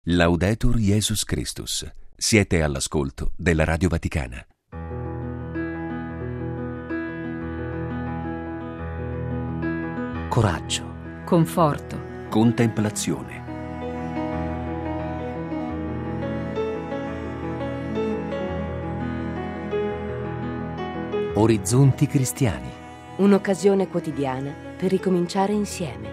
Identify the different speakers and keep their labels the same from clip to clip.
Speaker 1: Laudetur Jesus Christus. Siete all'ascolto della Radio Vaticana.
Speaker 2: Coraggio,
Speaker 3: conforto,
Speaker 1: Contemplazione.
Speaker 2: orizzonti cristiani.
Speaker 4: Un'occasione quotidiana per ricominciare insieme.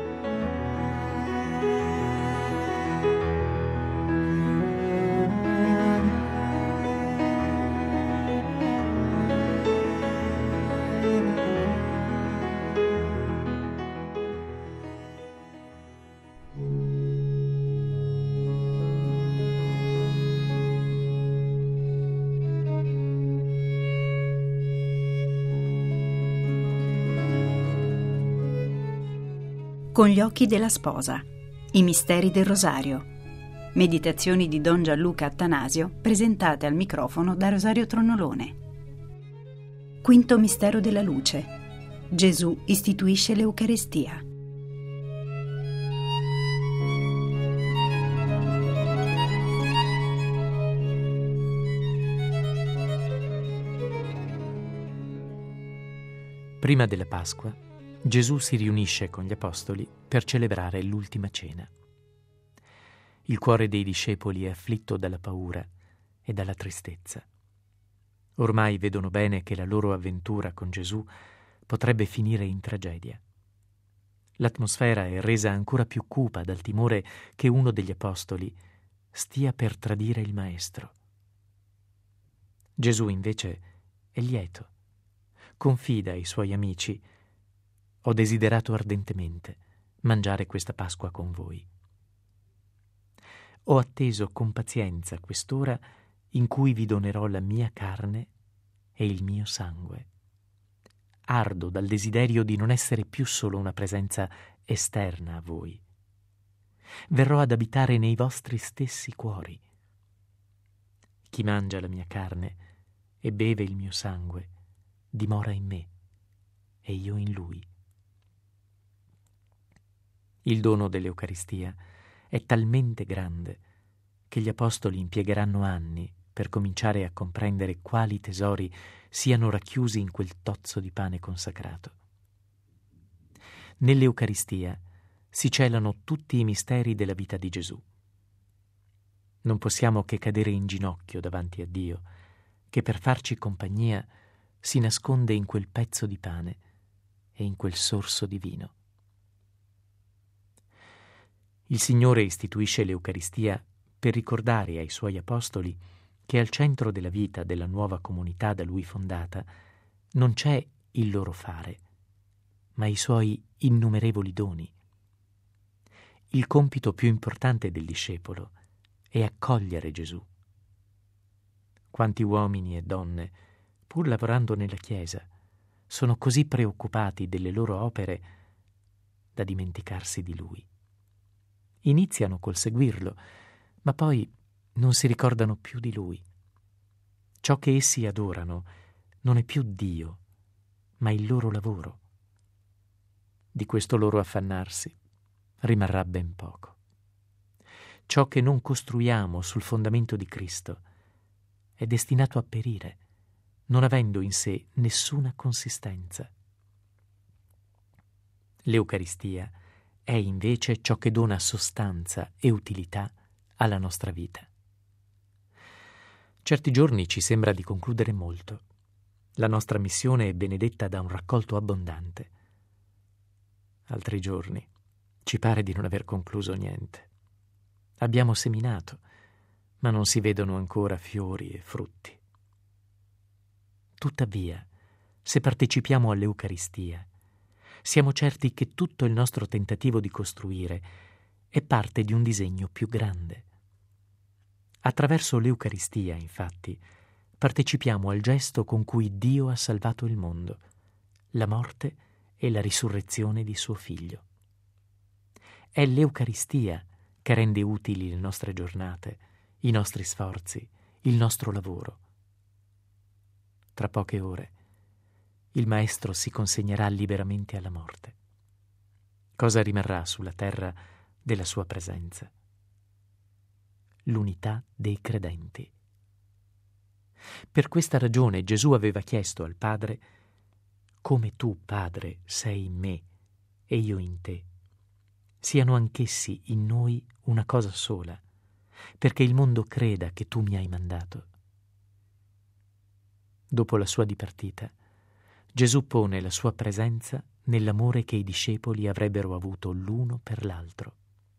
Speaker 5: Con gli occhi della sposa. I misteri del Rosario. Meditazioni di Don Gianluca Attanasio presentate al microfono da Rosario Tronnolone. Quinto mistero della luce. Gesù istituisce l'Eucaristia.
Speaker 6: Prima della Pasqua, Gesù si riunisce con gli apostoli per celebrare l'ultima cena. Il cuore dei discepoli è afflitto dalla paura e dalla tristezza. Ormai vedono bene che la loro avventura con Gesù potrebbe finire in tragedia. L'atmosfera è resa ancora più cupa dal timore che uno degli apostoli stia per tradire il Maestro. Gesù invece è lieto. Confida ai suoi amici: ho desiderato ardentemente mangiare questa Pasqua con voi. Ho atteso con pazienza quest'ora in cui vi donerò la mia carne e il mio sangue. Ardo dal desiderio di non essere più solo una presenza esterna a voi. Verrò ad abitare nei vostri stessi cuori. Chi mangia la mia carne e beve il mio sangue dimora in me e io in lui. Il dono dell'Eucaristia è talmente grande che gli apostoli impiegheranno anni per cominciare a comprendere quali tesori siano racchiusi in quel tozzo di pane consacrato. Nell'Eucaristia si celano tutti i misteri della vita di Gesù. Non possiamo che cadere in ginocchio davanti a Dio, che per farci compagnia si nasconde in quel pezzo di pane e in quel sorso di vino. Il Signore istituisce l'Eucaristia per ricordare ai Suoi apostoli che al centro della vita della nuova comunità da Lui fondata non c'è il loro fare, ma i Suoi innumerevoli doni. Il compito più importante del discepolo è accogliere Gesù. Quanti uomini e donne, pur lavorando nella Chiesa, sono così preoccupati delle loro opere da dimenticarsi di Lui. Iniziano col seguirlo, ma poi non si ricordano più di Lui. Ciò che essi adorano non è più Dio, ma il loro lavoro. Di questo loro affannarsi rimarrà ben poco. Ciò che non costruiamo sul fondamento di Cristo è destinato a perire, non avendo in sé nessuna consistenza. L'Eucaristia è invece ciò che dona sostanza e utilità alla nostra vita. Certi giorni ci sembra di concludere molto. La nostra missione è benedetta da un raccolto abbondante. Altri giorni ci pare di non aver concluso niente. Abbiamo seminato, ma non si vedono ancora fiori e frutti. Tuttavia, se partecipiamo all'Eucaristia, siamo certi che tutto il nostro tentativo di costruire è parte di un disegno più grande. Attraverso l'Eucaristia, infatti, partecipiamo al gesto con cui Dio ha salvato il mondo, la morte e la risurrezione di suo Figlio. È l'Eucaristia che rende utili le nostre giornate, i nostri sforzi, il nostro lavoro. Tra poche ore il Maestro si consegnerà liberamente alla morte. Cosa rimarrà sulla terra della sua presenza? l'unità dei credenti. Per questa ragione Gesù aveva chiesto al Padre: come tu, Padre, sei in me e io in te, siano anch'essi in noi una cosa sola, perché il mondo creda che tu mi hai mandato. Dopo la sua dipartita, Gesù pone la sua presenza nell'amore che i discepoli avrebbero avuto l'uno per l'altro.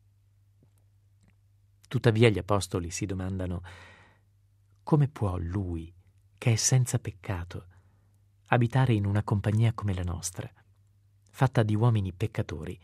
Speaker 6: Tuttavia gli apostoli si domandano: come può lui, che è senza peccato, abitare in una compagnia come la nostra, fatta di uomini peccatori?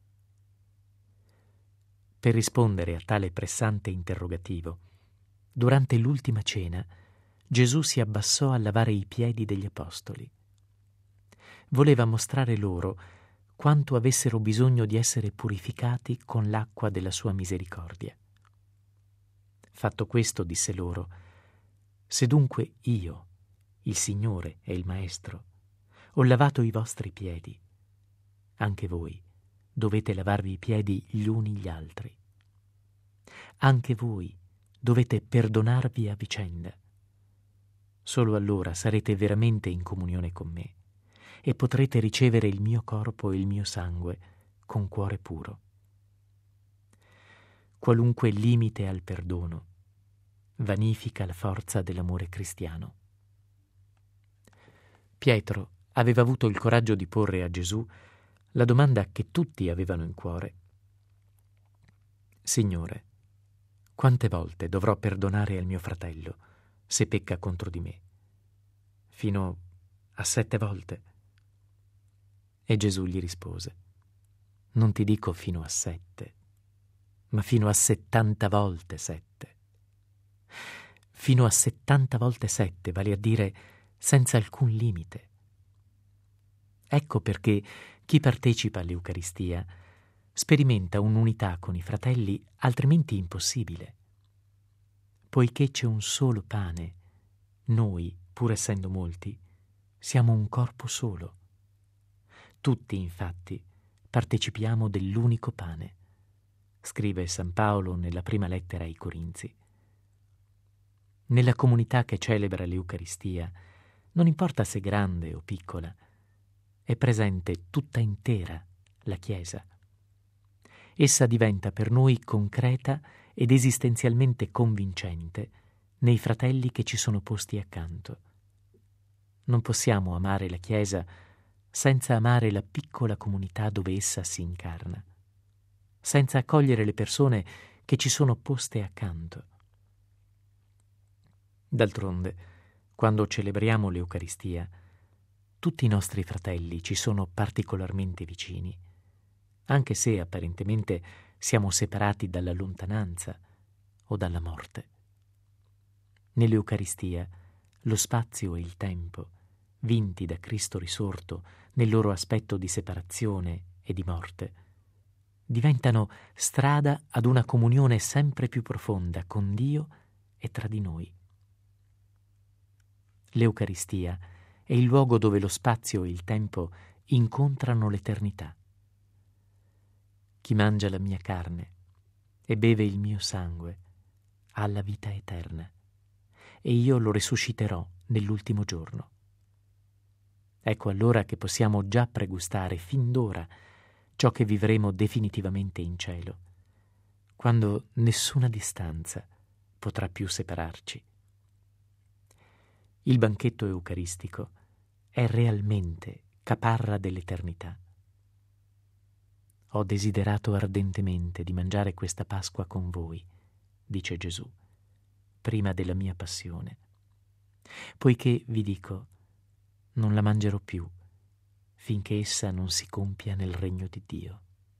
Speaker 6: Per rispondere a tale pressante interrogativo, durante l'ultima cena, Gesù si abbassò a lavare i piedi degli apostoli. Voleva mostrare loro quanto avessero bisogno di essere purificati con l'acqua della sua misericordia. Fatto questo, disse loro: se dunque io, il Signore e il Maestro, ho lavato i vostri piedi, anche voi dovete lavarvi i piedi gli uni gli altri. Anche voi dovete perdonarvi a vicenda. Solo allora sarete veramente in comunione con me e potrete ricevere il mio corpo e il mio sangue con cuore puro. Qualunque limite al perdono vanifica la forza dell'amore cristiano. Pietro aveva avuto il coraggio di porre a Gesù la domanda che tutti avevano in cuore: Signore, quante volte dovrò perdonare al mio fratello se pecca contro di me? Fino a 7 volte? E Gesù gli rispose: non ti dico fino a 7, ma fino a 70 volte 7. Fino a 70 volte 7, vale a dire senza alcun limite. Ecco perché chi partecipa all'Eucaristia sperimenta un'unità con i fratelli altrimenti impossibile. Poiché c'è un solo pane, noi, pur essendo molti, siamo un corpo solo. Tutti, infatti, partecipiamo dell'unico pane, scrive San Paolo nella prima lettera ai Corinzi. Nella comunità che celebra l'Eucaristia, non importa se grande o piccola, è presente tutta intera la Chiesa. Essa diventa per noi concreta ed esistenzialmente convincente nei fratelli che ci sono posti accanto. Non possiamo amare la Chiesa senza amare la piccola comunità dove essa si incarna, senza accogliere le persone che ci sono poste accanto. D'altronde, quando celebriamo l'Eucaristia, tutti i nostri fratelli ci sono particolarmente vicini, anche se apparentemente siamo separati dalla lontananza o dalla morte. Nell'Eucaristia lo spazio e il tempo, vinti da Cristo risorto nel loro aspetto di separazione e di morte, diventano strada ad una comunione sempre più profonda con Dio e tra di noi. L'Eucaristia è il luogo dove lo spazio e il tempo incontrano l'eternità. Chi mangia la mia carne e beve il mio sangue ha la vita eterna, e io lo risusciterò nell'ultimo giorno. Ecco allora che possiamo già pregustare fin d'ora ciò che vivremo definitivamente in cielo, quando nessuna distanza potrà più separarci. Il banchetto eucaristico è realmente caparra dell'eternità. Ho desiderato ardentemente di mangiare questa Pasqua con voi, dice Gesù, prima della mia passione, poiché, vi dico, non la mangerò più finché essa non si compia nel regno di Dio.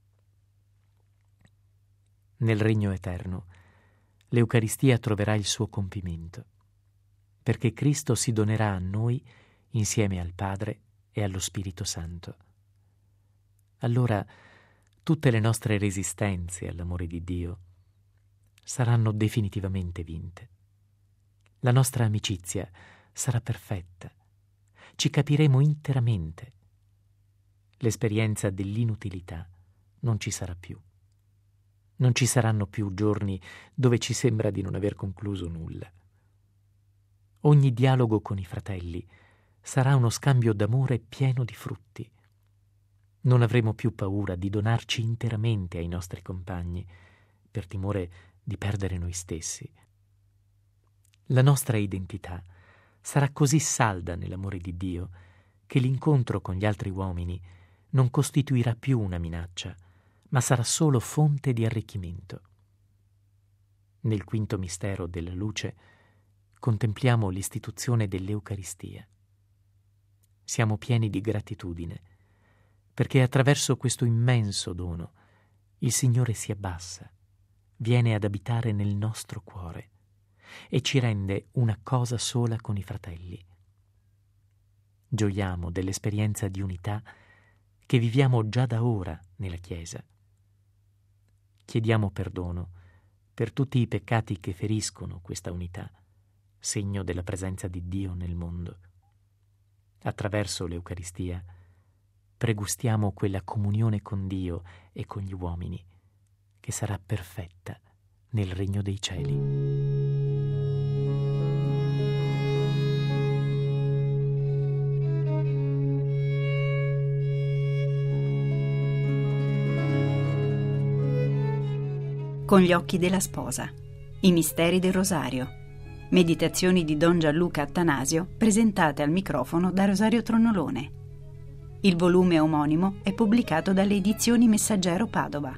Speaker 6: Nel regno eterno, l'Eucaristia troverà il suo compimento, perché Cristo si donerà a noi insieme al Padre e allo Spirito Santo. Allora tutte le nostre resistenze all'amore di Dio saranno definitivamente vinte. La nostra amicizia sarà perfetta, ci capiremo interamente. L'esperienza dell'inutilità non ci sarà più. Non ci saranno più giorni dove ci sembra di non aver concluso nulla. Ogni dialogo con i fratelli sarà uno scambio d'amore pieno di frutti. Non avremo più paura di donarci interamente ai nostri compagni, per timore di perdere noi stessi. La nostra identità sarà così salda nell'amore di Dio che l'incontro con gli altri uomini non costituirà più una minaccia, ma sarà solo fonte di arricchimento. Nel quinto mistero della luce contempliamo l'istituzione dell'Eucaristia. Siamo pieni di gratitudine, perché attraverso questo immenso dono il Signore si abbassa, viene ad abitare nel nostro cuore e ci rende una cosa sola con i fratelli. Gioiamo dell'esperienza di unità che viviamo già da ora nella Chiesa. Chiediamo perdono per tutti i peccati che feriscono questa unità, segno della presenza di Dio nel mondo. Attraverso l'Eucaristia pregustiamo quella comunione con Dio e con gli uomini che sarà perfetta nel regno dei cieli.
Speaker 5: Con gli occhi della sposa. I misteri del Rosario. Meditazioni di Don Gianluca Attanasio presentate al microfono da Rosario Tronnolone. Il volume omonimo è pubblicato dalle edizioni Messaggero Padova.